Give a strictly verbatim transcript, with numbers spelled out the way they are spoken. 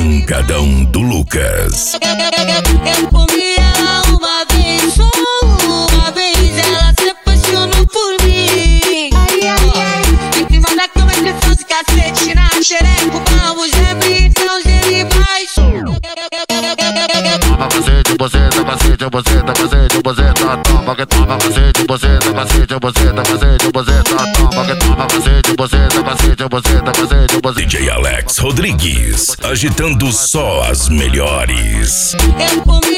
Pancadão do Lucas. Eu comi ela uma vez, só uma vez, ela se apaixonou por mim. Ai, ai, ai. Em cima da cama, pressão de cacete, na xereca, vamos abrir, não gere baixo. Toma cacete, buceta, cacete, buceta, cacete, buceta, toma que toma cacete, buceta, cacete, buceta, cacete, buceta, toma que toma cacete, buceta, cacete, buceta, cacete, buceta. D J Alex Rodrigues, agitando só as melhores. Eu comi